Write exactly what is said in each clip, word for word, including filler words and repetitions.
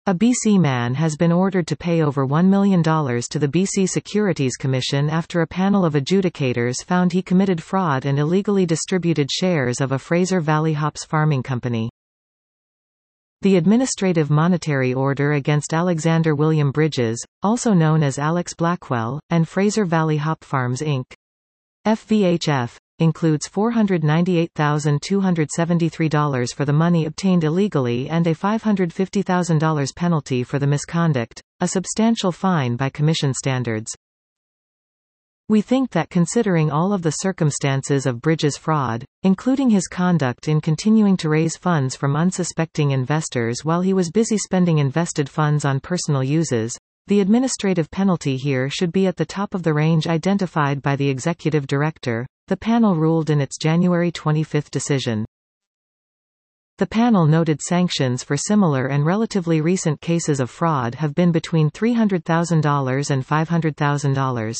A B C man has been ordered to pay over one million dollars to the B C Securities Commission after a panel of adjudicators found he committed fraud and illegally distributed shares of a Fraser Valley hops farming company. The administrative monetary order against Alexander William Bridges, also known as Alex Blackwell, and Fraser Valley Hop Farms Incorporated F V H F, includes four hundred ninety-eight thousand two hundred seventy-three dollars for the money obtained illegally and a five hundred fifty thousand dollars penalty for the misconduct, a substantial fine by Commission standards. We think that considering all of the circumstances of Bridges' fraud, including his conduct in continuing to raise funds from unsuspecting investors while he was busy spending invested funds on personal uses, the administrative penalty here should be at the top of the range identified by the executive director, the panel ruled in its January twenty-fifth decision. The panel noted sanctions for similar and relatively recent cases of fraud have been between three hundred thousand dollars and five hundred thousand dollars.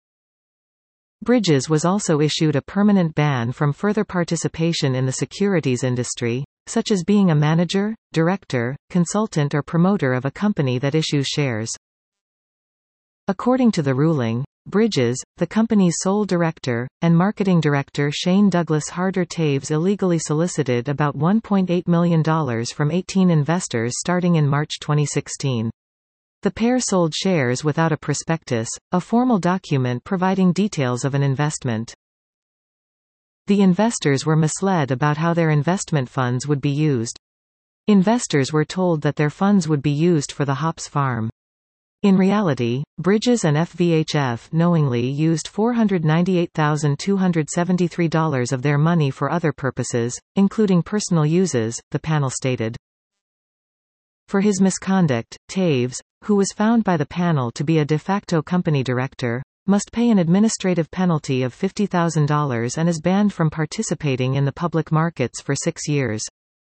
Bridges was also issued a permanent ban from further participation in the securities industry, such as being a manager, director, consultant or promoter of a company that issues shares. According to the ruling, Bridges, the company's sole director, and marketing director Shane Douglas Harder Taves illegally solicited about one point eight million dollars from eighteen investors starting in March twenty sixteen. The pair sold shares without a prospectus, a formal document providing details of an investment. The investors were misled about how their investment funds would be used. Investors were told that their funds would be used for the hops farm. In reality, Bridges and F V H F knowingly used four hundred ninety-eight thousand two hundred seventy-three dollars of their money for other purposes, including personal uses, the panel stated. For his misconduct, Taves, who was found by the panel to be a de facto company director, must pay an administrative penalty of fifty thousand dollars and is banned from participating in the public markets for six years.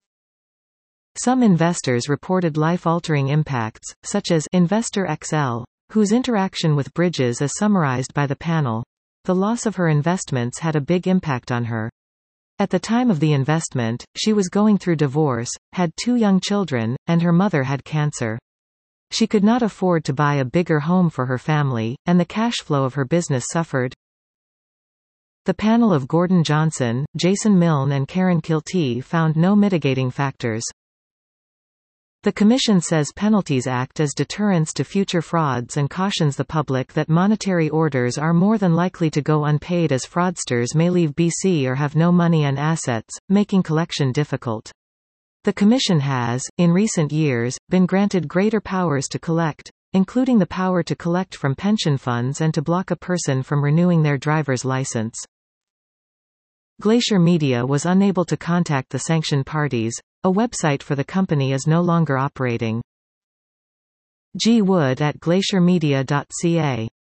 Some investors reported life-altering impacts, such as Investor X L, whose interaction with Bridges is summarized by the panel. The loss of her investments had a big impact on her. At the time of the investment, she was going through divorce, had two young children, and her mother had cancer. She could not afford to buy a bigger home for her family, and the cash flow of her business suffered. The panel of Gordon Johnson, Jason Milne and Karen Kilty found no mitigating factors. The Commission says penalties act as deterrents to future frauds and cautions the public that monetary orders are more than likely to go unpaid as fraudsters may leave B C or have no money and assets, making collection difficult. The Commission has, in recent years, been granted greater powers to collect, including the power to collect from pension funds and to block a person from renewing their driver's license. Glacier Media was unable to contact the sanctioned parties. A website for the company is no longer operating. G. Wood at glacier media dot c a